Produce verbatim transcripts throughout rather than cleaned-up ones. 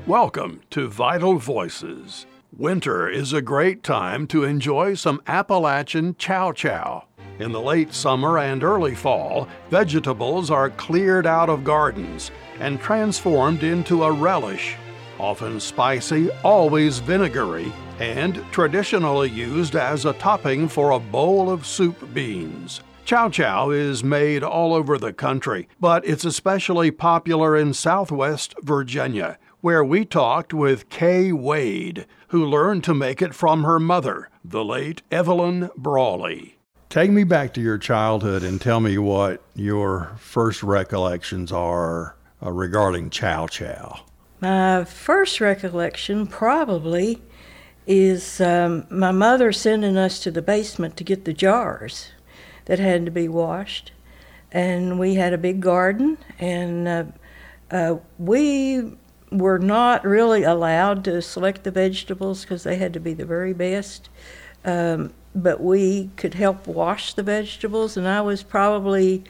Welcome to Vital Voices. Winter is a great time to enjoy some Appalachian chow chow. In the late summer and early fall, vegetables are cleared out of gardens and transformed into a relish, often spicy, always vinegary, and traditionally used as a topping for a bowl of soup beans. Chow chow is made all over the country, but it's especially popular in Southwest Virginia, where we talked with Kay Wade, who learned to make it from her mother, the late Evelyn Brawley. Take me back to your childhood and tell me what your first recollections are uh, regarding chow chow. My first recollection probably is um, my mother sending us to the basement to get the jars that had to be washed. And we had a big garden, and uh, uh, we were not really allowed to select the vegetables because they had to be the very best. Um, but we could help wash the vegetables, and I was probably,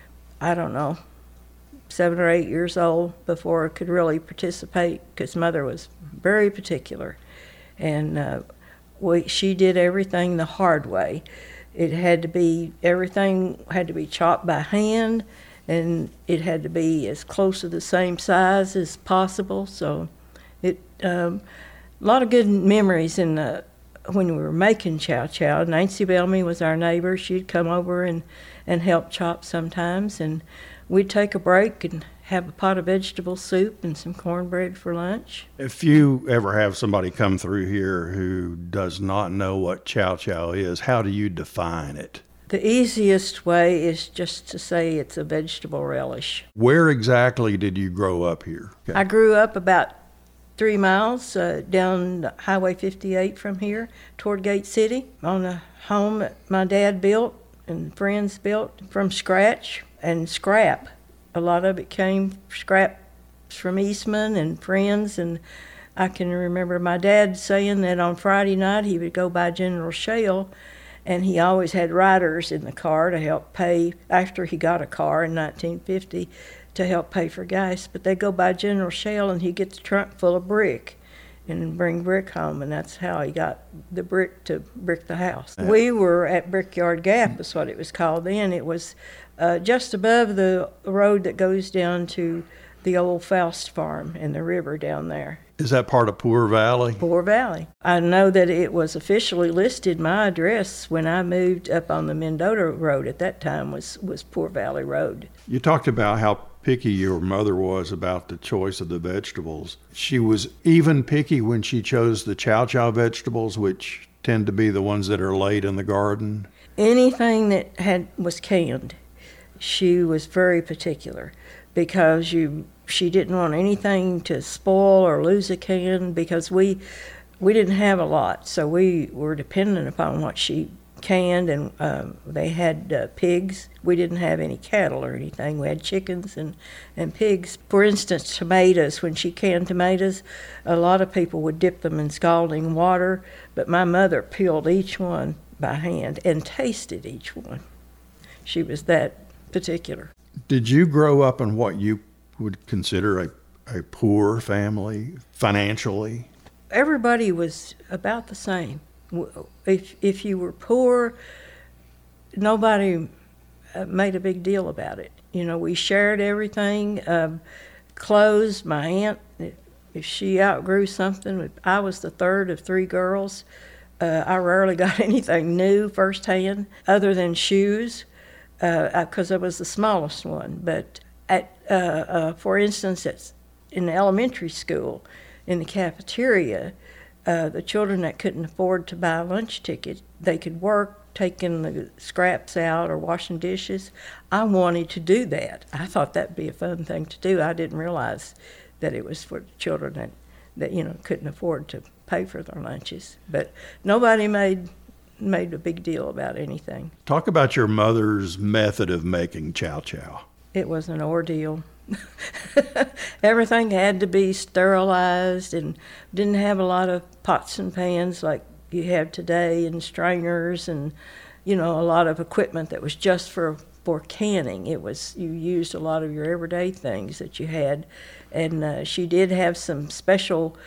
I don't know, seven or eight years old before I could really participate because Mother was very particular. And uh, we, she did everything the hard way. It had to be, everything had to be chopped by hand, and it had to be as close to the same size as possible. So it, um, a lot of good memories in the, when we were making chow chow. Nancy Bellamy was our neighbor. She'd come over and, and help chop sometimes, and we'd take a break and have a pot of vegetable soup and some cornbread for lunch. If you ever have somebody come through here who does not know what chow chow is, how do you define it? The easiest way is just to say it's a vegetable relish. Where exactly did you grow up here? Okay. I grew up about three miles uh, down Highway fifty-eight from here toward Gate City on a home that my dad built and friends built from scratch and scrap. A lot of it came scraps from Eastman and friends, and I can remember my dad saying that on Friday night he would go by General Shale, and he always had riders in the car to help pay, after he got a car in nineteen fifty, to help pay for gas. But they'd go by General Shale, and he'd get the trunk full of brick and bring brick home, and that's how he got the brick to brick the house. Yeah. We were at Brickyard Gap, is what it was called then. It was uh, just above the road that goes down to the old Faust farm and the river down there. Is that part of Poor Valley? Poor Valley. I know that it was officially listed, my address when I moved up on the Mendota Road at that time was, was Poor Valley Road. You talked about how picky your mother was about the choice of the vegetables. She was even picky when she chose the chow chow vegetables, which tend to be the ones that are laid in the garden. Anything that had was canned, she was very particular because you she didn't want anything to spoil or lose a can because we we didn't have a lot, so we were dependent upon what she canned, and um, they had uh, pigs. We didn't have any cattle or anything. We had chickens and, and pigs. For instance, tomatoes, when she canned tomatoes, a lot of people would dip them in scalding water, but my mother peeled each one by hand and tasted each one. She was that particular. Did you grow up in what you would consider a, a poor family financially? Everybody was about the same. If if you were poor, nobody made a big deal about it. You know, we shared everything. Um, clothes, my aunt, if she outgrew something, I was the third of three girls. Uh, I rarely got anything new firsthand other than shoes because uh, I was the smallest one. But at, uh, uh, for instance, at, in the elementary school, in the cafeteria, Uh, the children that couldn't afford to buy a lunch ticket, they could work taking the scraps out or washing dishes. I wanted to do that. I thought that'd be a fun thing to do. I didn't realize that it was for the children that, that you know, couldn't afford to pay for their lunches. But nobody made made a big deal about anything. Talk about your mother's method of making chow chow. It was an ordeal. Everything had to be sterilized and didn't have a lot of pots and pans like you have today and strainers and, you know, a lot of equipment that was just for for canning. It was, you used a lot of your everyday things that you had. And uh, she did have some special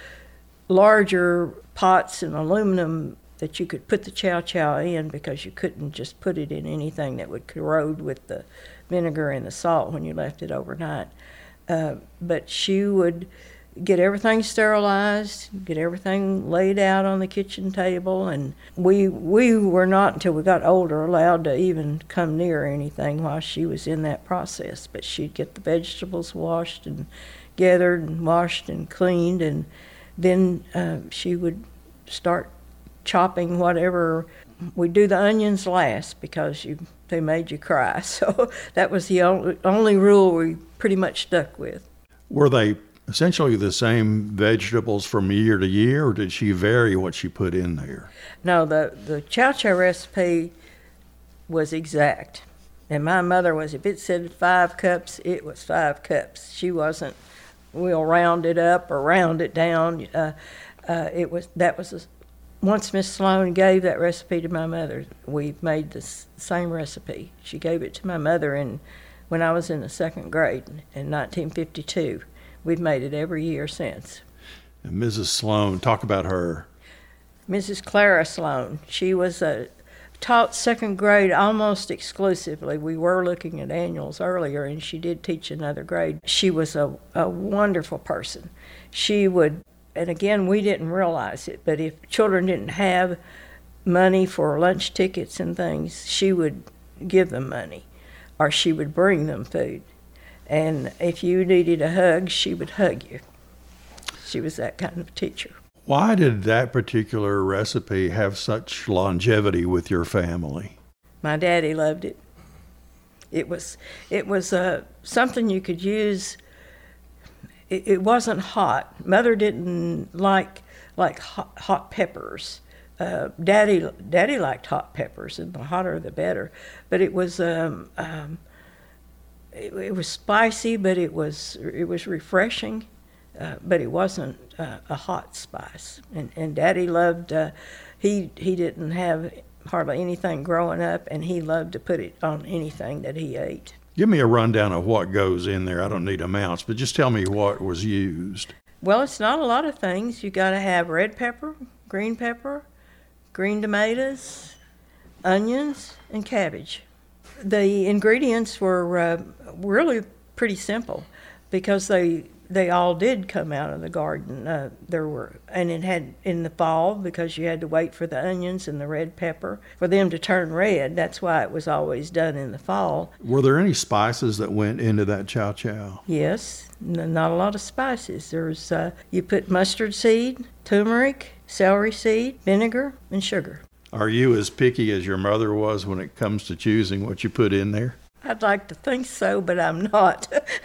larger pots in aluminum that you could put the chow chow in, because you couldn't just put it in anything that would corrode with the vinegar and the salt when you left it overnight. Uh, but she would get everything sterilized, get everything laid out on the kitchen table, and we we were not, until we got older, allowed to even come near anything while she was in that process. But she'd get the vegetables washed and gathered and washed and cleaned, and then uh, she would start chopping whatever. We'd do the onions last because you they made you cry. So that was the only, only rule we pretty much stuck with. Were they essentially the same vegetables from year to year, or did she vary what she put in there? No, the, the chow chow recipe was exact. And my mother was, if it said five cups, it was five cups. She wasn't, we'll round it up or round it down. Uh, uh, it was, that was, a, once Miss Sloan gave that recipe to my mother, we made the same recipe. She gave it to my mother in, when I was in the second grade in nineteen fifty-two. We've made it every year since. And Missus Sloan, talk about her. Missus Clara Sloan, she was a, taught second grade almost exclusively. We were looking at annuals earlier, and she did teach another grade. She was a, a wonderful person. She would, and again, we didn't realize it, but if children didn't have money for lunch tickets and things, she would give them money, or she would bring them food. And if you needed a hug, she would hug you. She was that kind of teacher. Why did that particular recipe have such longevity with your family? My daddy loved it. It was it was uh, something you could use. It, it wasn't hot. Mother didn't like like hot, hot peppers. Uh, Daddy Daddy liked hot peppers, and the hotter the better. But it was um, um, it, it was spicy, but it was it was refreshing. Uh, but it wasn't uh, a hot spice. And, and Daddy loved, uh, he he didn't have hardly anything growing up, and he loved to put it on anything that he ate. Give me a rundown of what goes in there. I don't need amounts, but just tell me what was used. Well, it's not a lot of things. You got to have red pepper, green pepper, green tomatoes, onions, and cabbage. The ingredients were uh, really pretty simple, because they they all did come out of the garden. Uh, there were, and it had in the fall, because you had to wait for the onions and the red pepper for them to turn red. That's why it was always done in the fall. Were there any spices that went into that chow chow? Yes, n- not a lot of spices. There's uh, you put mustard seed, turmeric, celery seed, vinegar, and sugar. Are you as picky as your mother was when it comes to choosing what you put in there? I'd like to think so, but I'm not.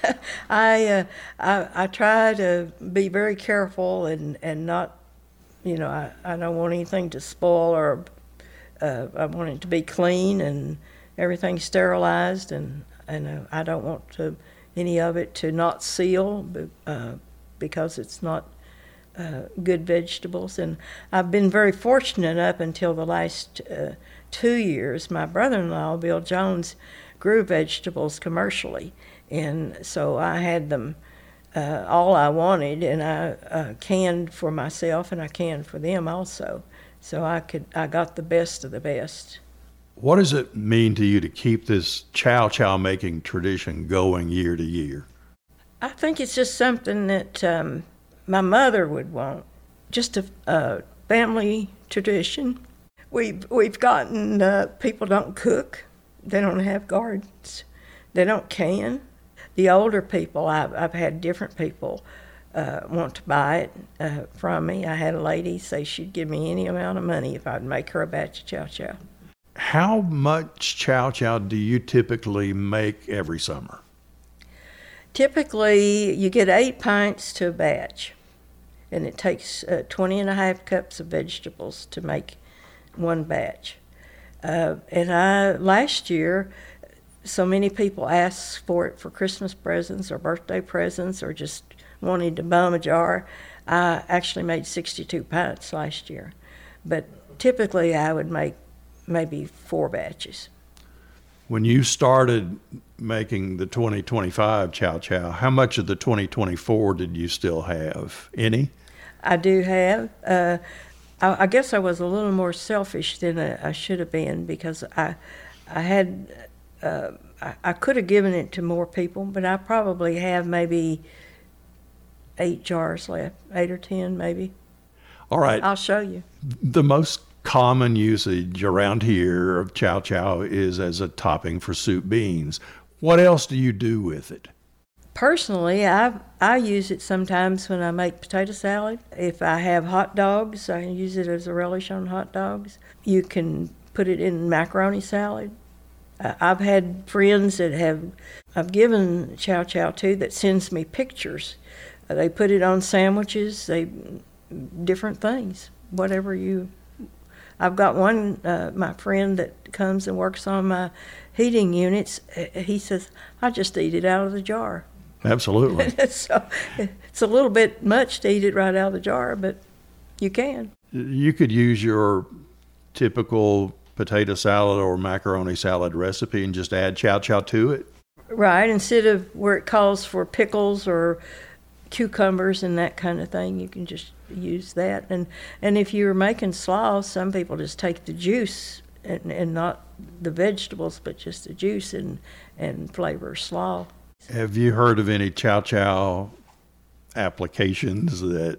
I, uh, I I try to be very careful and, and not, you know, I, I don't want anything to spoil, or uh, I want it to be clean and everything sterilized, and, and uh, I don't want to, any of it to not seal uh, because it's not uh, good vegetables. And I've been very fortunate up until the last uh, two years. My brother-in-law, Bill Jones, grew vegetables commercially, and so I had them uh, all I wanted, and I uh, canned for myself, and I canned for them also. So I could I got the best of the best. What does it mean to you to keep this chow chow making tradition going year to year? I think it's just something that um, my mother would want, just a, a family tradition. We've we've gotten uh, people don't cook. They don't have gardens. They don't can. The older people, I've, I've had different people uh, want to buy it uh, from me. I had a lady say she'd give me any amount of money if I'd make her a batch of chow chow. How much chow chow do you typically make every summer? Typically, you get eight pints to a batch, and it takes uh, twenty and a half cups of vegetables to make one batch. Uh, and I, last year, so many people asked for it for Christmas presents or birthday presents or just wanted to bum a jar. I actually made sixty-two pints last year. But typically I would make maybe four batches. When you started making the twenty twenty-five Chow Chow, how much of the twenty twenty-four did you still have? Any? I do have. Uh, I, I guess I was a little more selfish than I, I should have been, because I, I had, uh, I, I could have given it to more people, but I probably have maybe eight jars left, eight or ten maybe. All right. I'll show you. The most common usage around here of Chow Chow is as a topping for soup beans. What else do you do with it? Personally, I I use it sometimes when I make potato salad. If I have hot dogs, I use it as a relish on hot dogs. You can put it in macaroni salad. Uh, I've had friends that have, I've given Chow Chow to that sends me pictures. Uh, they put it on sandwiches, they different things, whatever you. I've got one, uh, my friend that comes and works on my heating units, he says, I just eat it out of the jar. Absolutely. So it's a little bit much to eat it right out of the jar, but you can. You could use your typical potato salad or macaroni salad recipe and just add Chow Chow to it. Right, instead of where it calls for pickles or cucumbers and that kind of thing, you can just use that. And and if you're making slaw, some people just take the juice and, and not the vegetables, but just the juice and, and flavor slaw. Have you heard of any Chow Chow applications that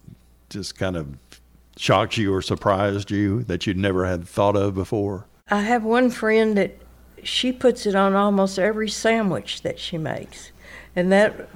just kind of shocked you or surprised you that you'd never had thought of before? I have one friend that she puts it on almost every sandwich that she makes. And that,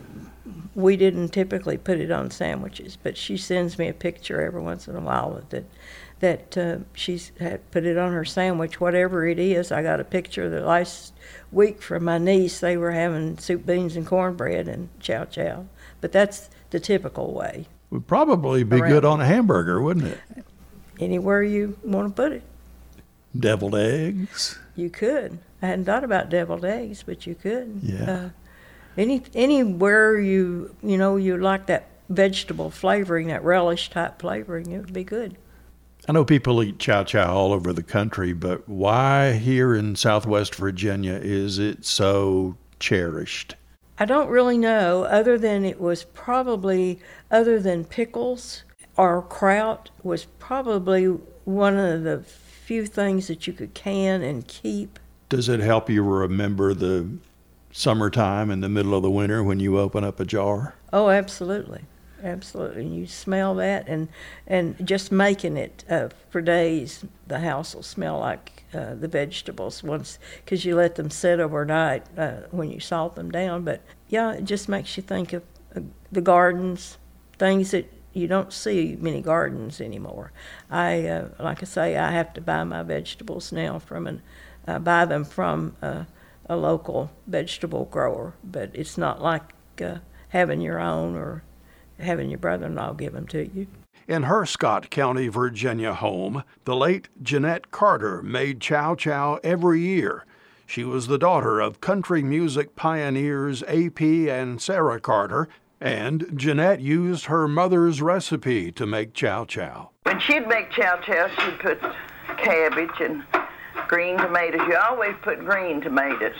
we didn't typically put it on sandwiches, but she sends me a picture every once in a while that that uh, she's had put it on her sandwich, whatever it is. I got a picture the last week from my niece. They were having soup, beans, and cornbread and Chow Chow. But that's the typical way. Would probably be Around. good on a hamburger, wouldn't it? Anywhere you want to put it. Deviled eggs? You could. I hadn't thought about deviled eggs, but you could. Yeah. Uh, any anywhere you you know you like that vegetable flavoring, that relish type flavoring, it would be good. I know people eat Chow Chow all over the country, but why here in Southwest Virginia is it so cherished? I don't really know, other than it was probably, other than pickles or kraut, was probably one of the few things that you could can and keep. Does it help you remember the summertime in the middle of the winter when you open up a jar? Oh, absolutely. Absolutely. You smell that, and and just making it uh, for days, the house will smell like uh, the vegetables once, because you let them sit overnight uh, when you salt them down. But yeah, it just makes you think of uh, the gardens, things that you don't see many gardens anymore. I uh, like I say, I have to buy my vegetables now from an uh, buy them from uh, a local vegetable grower, but it's not like uh, having your own or having your brother-in-law give them to you. In her Scott County, Virginia home, the late Jeanette Carter made Chow Chow every year. She was the daughter of country music pioneers A P and Sarah Carter, and Jeanette used her mother's recipe to make Chow Chow. When she'd make Chow Chow, she'd put cabbage and green tomatoes. You always put green tomatoes.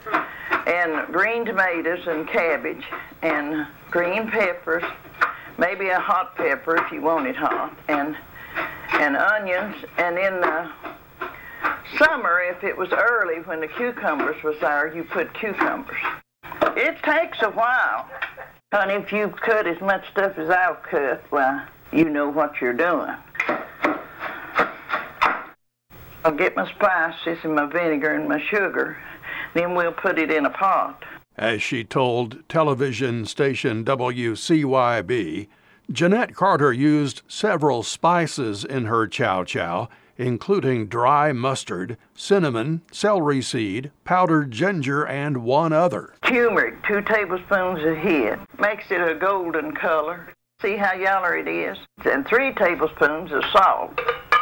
And green tomatoes and cabbage and green peppers, maybe a hot pepper if you want it hot, and and onions. And in the summer, if it was early when the cucumbers was there, you put cucumbers. It takes a while. And if you cut as much stuff as I've cut, well, you know what you're doing. I'll get my spices and my vinegar and my sugar. Then we'll put it in a pot. As she told television station W C Y B, Jeanette Carter used several spices in her Chow Chow, including dry mustard, cinnamon, celery seed, powdered ginger, and one other. Turmeric, two tablespoons a head. Makes it a golden color. See how yaller it is? And three tablespoons of salt.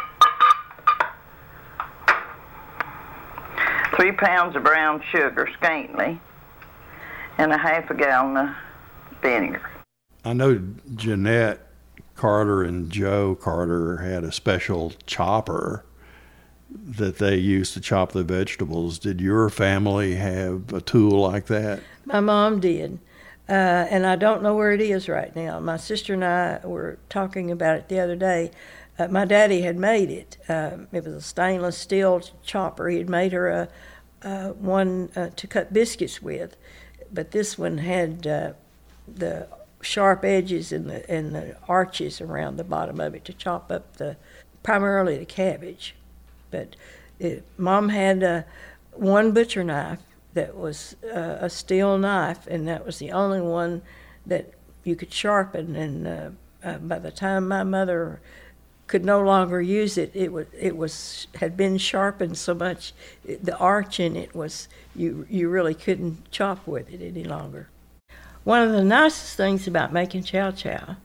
Three pounds of brown sugar, scantily, and a half a gallon of vinegar. I know Jeanette Carter and Joe Carter had a special chopper that they used to chop the vegetables. Did your family have a tool like that? My mom did, uh, and I don't know where it is right now. My sister and I were talking about it the other day. Uh, my daddy had made it. Um, it was a stainless steel chopper. He had made her a, uh, one uh, to cut biscuits with, but this one had uh, the sharp edges and the and the arches around the bottom of it to chop up the primarily the cabbage. But it, Mom had uh, one butcher knife that was uh, a steel knife, and that was the only one that you could sharpen. And uh, uh, by the time my mother could no longer use it, it was it was had been sharpened so much, it, the arch in it was you you really couldn't chop with it any longer. One of the nicest things about making chow chow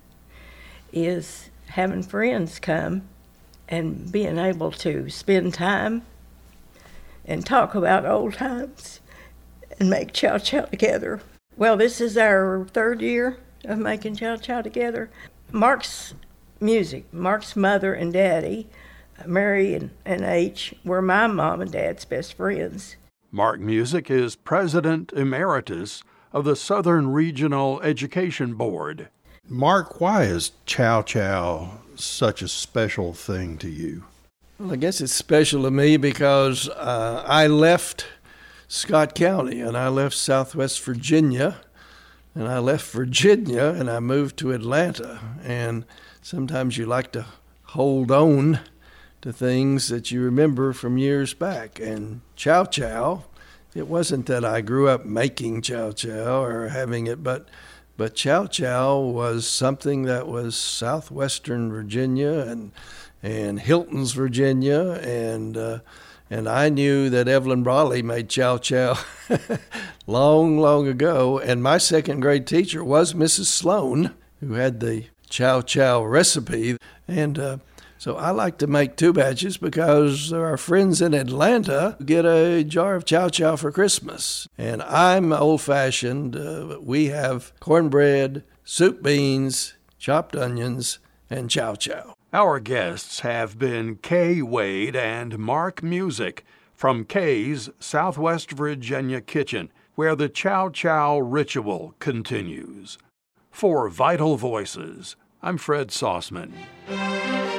is having friends come and being able to spend time and talk about old times and make chow chow together. Well, this is our third year of making chow chow together. Mark's music, Mark's mother and daddy, Mary and, and H, were my mom and dad's best friends. Mark Music is President Emeritus of the Southern Regional Education Board. Mark, why is chow chow such a special thing to you? Well, I guess it's special to me because uh, I left Scott County and I left Southwest Virginia and I left Virginia and I moved to Atlanta. And sometimes you like to hold on to things that you remember from years back. And chow chow, it wasn't that I grew up making chow chow or having it, but but chow chow was something that was southwestern Virginia and and Hilton's Virginia, and uh, and I knew that Evelyn Brawley made chow chow long, long ago. And my second grade teacher was Missus Sloan, who had the chow chow recipe. And uh, so I like to make two batches because our friends in Atlanta get a jar of chow chow for Christmas. And I'm old-fashioned. Uh, we have cornbread, soup beans, chopped onions, and chow chow. Our guests have been Kay Wade and Mark Music from Kay's Southwest Virginia Kitchen, where the chow chow ritual continues. For Vital Voices, I'm Fred Sauceman.